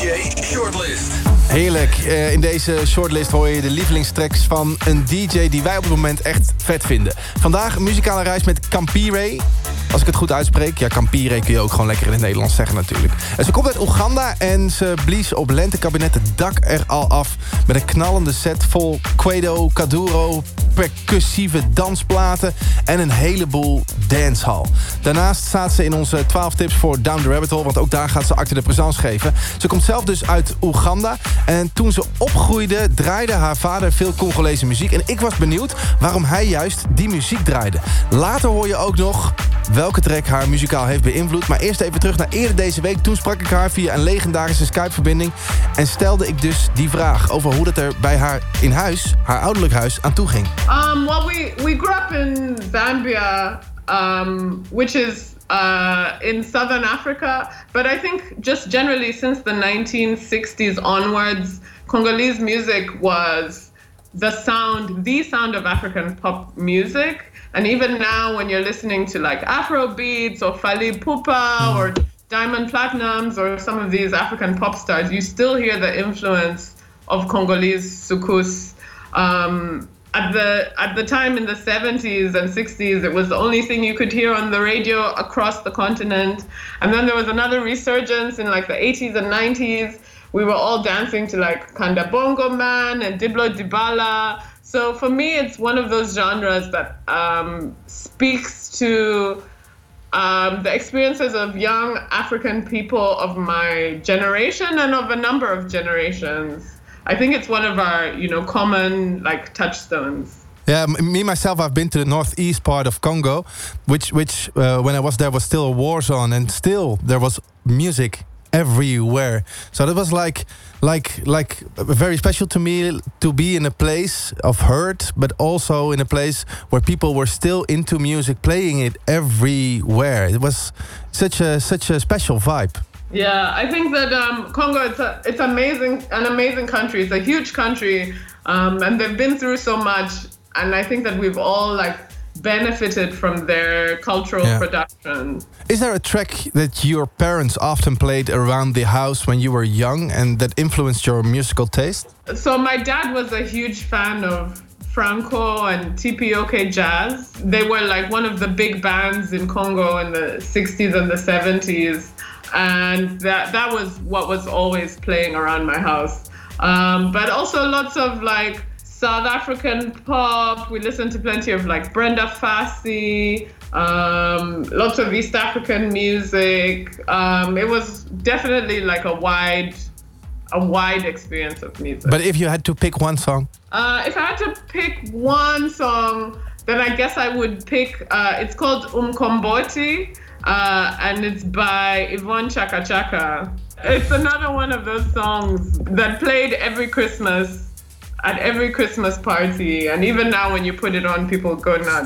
DJ Shortlist. Heerlijk. In deze shortlist hoor je de lievelingstracks van een DJ die wij op het moment echt vet vinden. Vandaag een muzikale reis met Campire. Als ik het goed uitspreek. Ja, Campire kun je ook gewoon lekker in het Nederlands zeggen natuurlijk. Ze komt uit Oeganda en ze blies op lentekabinet het dak er al af. Met een knallende set vol Kwedo, Kaduro, percussieve dansplaten en een heleboel dancehall. Daarnaast staat ze in onze 12 tips voor Down the Rabbit Hole, want ook daar gaat ze acte de présence geven. Ze komt zelf dus uit Oeganda en toen ze opgroeide draaide haar vader veel Congolese muziek. En ik was benieuwd waarom hij juist die muziek draaide. Later hoor je ook nog welke track haar muzikaal heeft beïnvloed. Maar eerst even terug naar eerder deze week. Toen sprak ik haar via een legendarische Skype-verbinding en stelde ik dus die vraag over hoe het er bij haar in huis, haar ouderlijk huis, aan toe ging. Well, we grew up in Zambia, which is in southern Africa. But I think just generally since the 1960s onwards, Congolese music was the sound of African pop music. And even now when you're listening to like Afro beats or Fally Ipupa or Diamond Platnumz or some of these African pop stars, you still hear the influence of Congolese soukous. At the time in the 70s and 60s, it was the only thing you could hear on the radio across the continent. And then there was another resurgence in like the 80s and 90s. We were all dancing to like Kanda Bongo Man and Diblo Dibala. So for me, it's one of those genres that speaks to the experiences of young African people of my generation and of a number of generations. I think it's one of our, common like touchstones. Yeah, me myself, I've been to the northeast part of Congo, which when I was there was still a war zone, and still there was music everywhere. So that was like very special to me to be in a place of hurt, but also in a place where people were still into music, playing it everywhere. It was such a special vibe. Yeah, I think that Congo, it's amazing, an amazing country. It's a huge country, and they've been through so much. And I think that we've all benefited from their cultural production. Is there a track that your parents often played around the house when you were young and that influenced your musical taste? So my dad was a huge fan of Franco and TPOK jazz. They were one of the big bands in Congo in the 60s and the 70s. And that was what was always playing around my house. But also lots of South African pop. We listened to plenty of Brenda Fassie, lots of East African music. It was definitely a wide experience of music. But if you had to pick one song? If I had to pick one song, then I guess I would pick, it's called Umkomboti. And it's by Yvonne Chaka Chaka. It's another one of those songs that played every Christmas at every Christmas party, and even now when you put it on, people go nuts.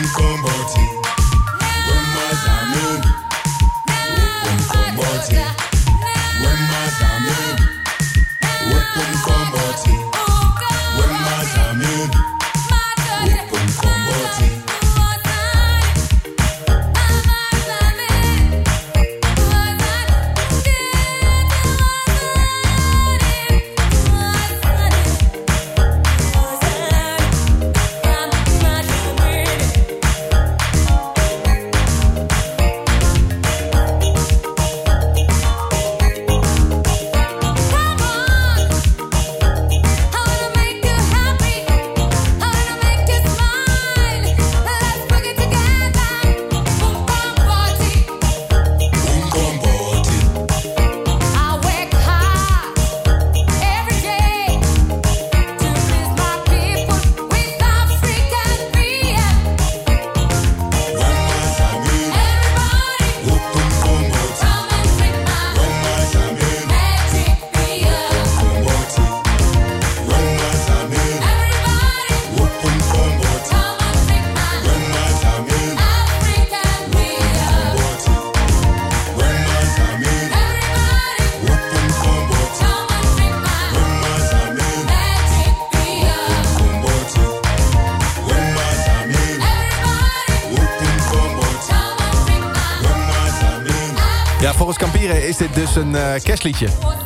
Ja, volgens Campire is dit dus een kerstliedje.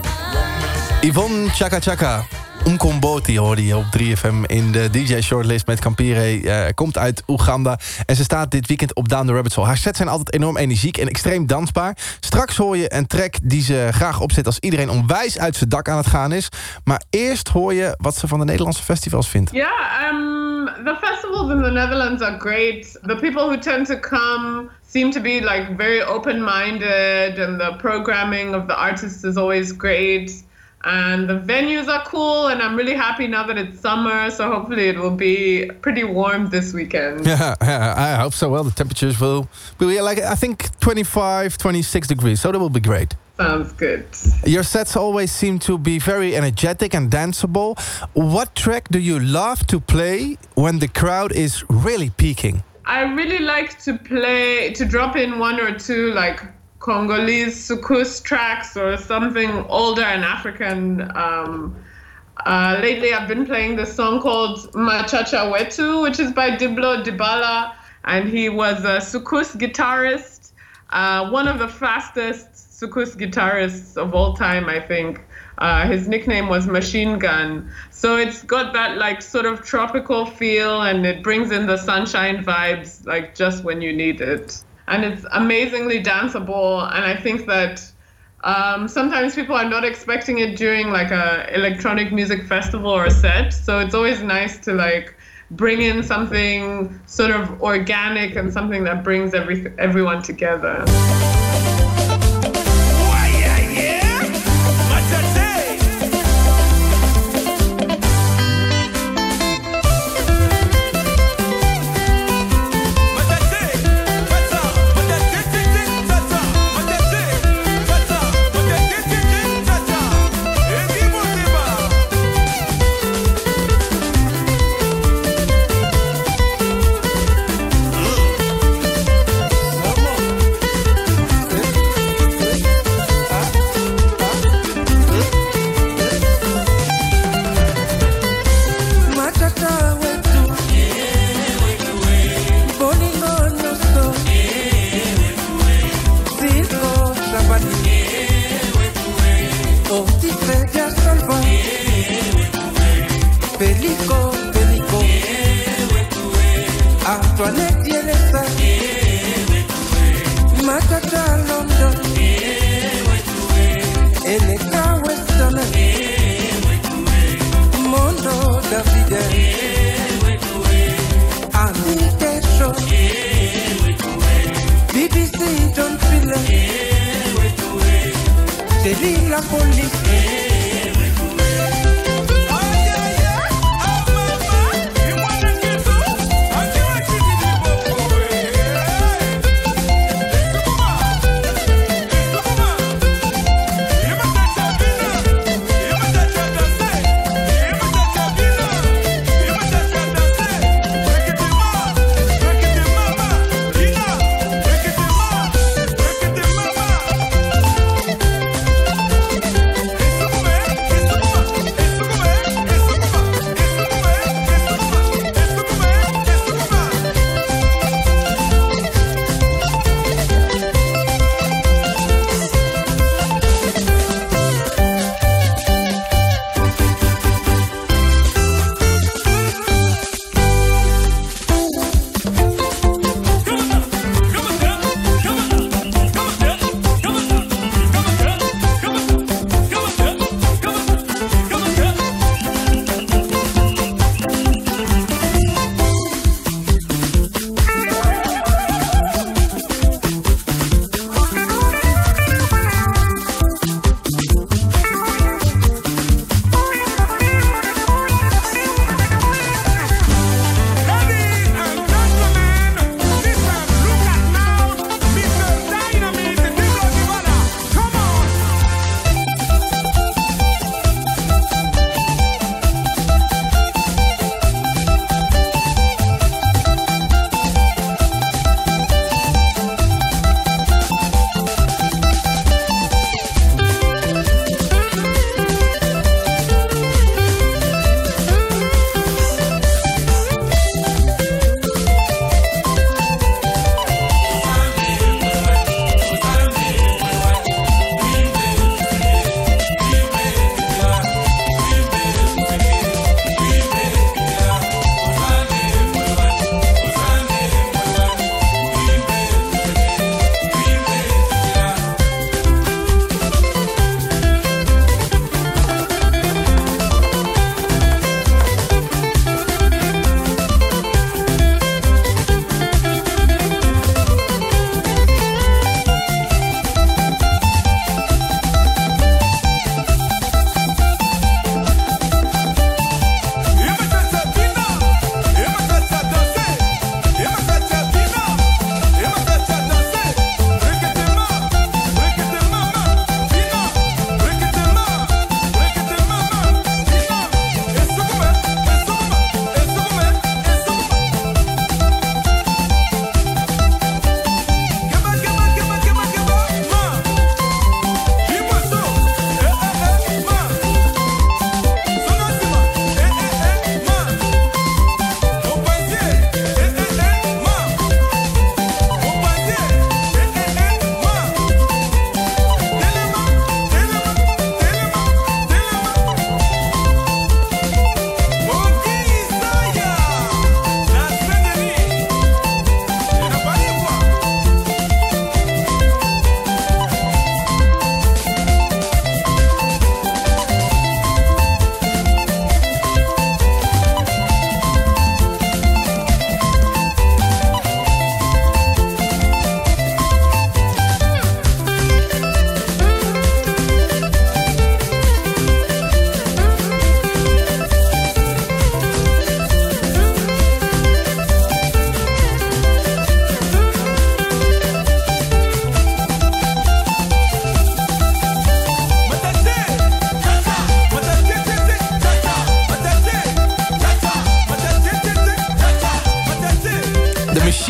Yvonne Chaka Chaka. Umkomboti hoorde je op 3FM in de DJ Shortlist met Campire. Komt uit Oeganda en ze staat dit weekend op Down the Rabbit Hole. Haar sets zijn altijd enorm energiek en extreem dansbaar. Straks hoor je een track die ze graag opzet als iedereen onwijs uit zijn dak aan het gaan is. Maar eerst hoor je wat ze van de Nederlandse festivals vindt. The festivals in the Netherlands are great. The people who tend to come seem to be like very open-minded, and the programming of the artists is always great. And the venues are cool, and I'm really happy now that it's summer, so hopefully it will be pretty warm this weekend. Yeah, I hope so. Well, the temperatures will be like, I think 25, 26 degrees, so that will be great. Sounds good. Your sets always seem to be very energetic and danceable. What track do you love to play when the crowd is really peaking? I really like to drop in one or two like Congolese soukous tracks or something older and African. Lately I've been playing this song called Machacha Wetu, which is by Diblo Dibala, and he was a soukous guitarist, one of the fastest soukous guitarists of all time, I think. His nickname was Machine Gun. So it's got that like sort of tropical feel, and it brings in the sunshine vibes like just when you need it. And it's amazingly danceable, and I think that sometimes people are not expecting it during like a electronic music festival or set. So it's always nice to like bring in something sort of organic and something that brings everyone together.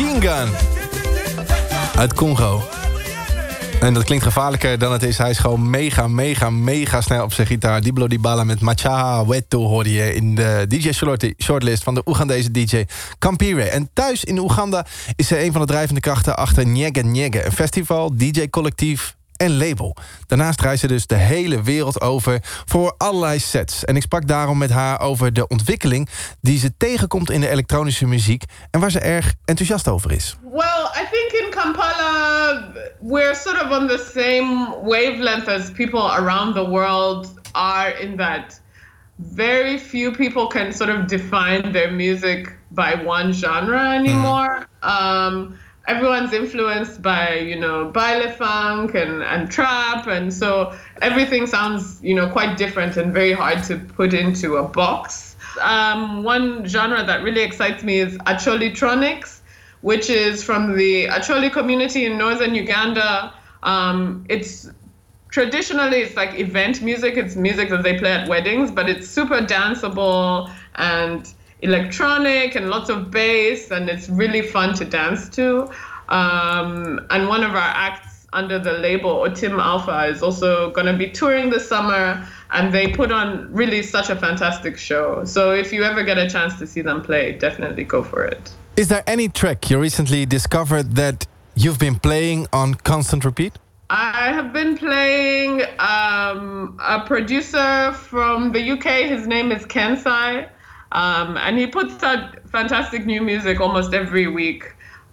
Machine Gun. Uit Congo. En dat klinkt gevaarlijker dan het is. Hij is gewoon mega snel op zijn gitaar. Diblo Dibala met Macha Wetu hoorde je in de DJ shortlist van de Oegandese DJ Campire. En thuis in Oeganda is hij een van de drijvende krachten achter Nyege Nyege. Een festival, DJ-collectief en label. Daarnaast reist ze dus de hele wereld over voor allerlei sets. En ik sprak daarom met haar over de ontwikkeling die ze tegenkomt in de elektronische muziek en waar ze erg enthousiast over is. Well, I think in Kampala we're sort of on the same wavelength as people around the world are, in that very few people can sort of define their music by one genre anymore. Everyone's influenced by, baile funk and trap, and so everything sounds, quite different and very hard to put into a box. One genre that really excites me is Acholitronics, which is from the Acholi community in northern Uganda. It's like event music. It's music that they play at weddings, but it's super danceable and electronic and lots of bass, and it's really fun to dance to. And one of our acts under the label Otim Alpha is also going to be touring this summer, and they put on really such a fantastic show. So if you ever get a chance to see them play, definitely go for it. Is there any track you recently discovered that you've been playing on constant repeat? I have been playing a producer from the UK. His name is Kensai. And he puts out fantastic new music almost every week.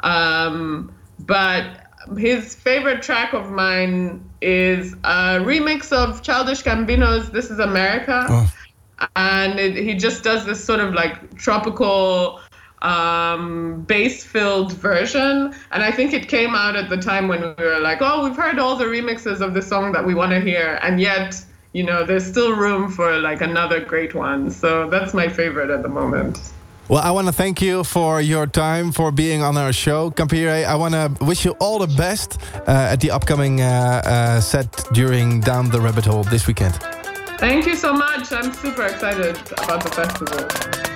But his favorite track of mine is a remix of Childish Gambino's This Is America. Oh. And he just does this sort of like tropical bass-filled version. And I think it came out at the time when we were like, oh, we've heard all the remixes of the song that we want to hear. And yet, there's still room for like another great one. So that's my favorite at the moment. Well, I want to thank you for your time, for being on our show. Campire, I want to wish you all the best at the upcoming set during Down the Rabbit Hole this weekend. Thank you so much. I'm super excited about the festival.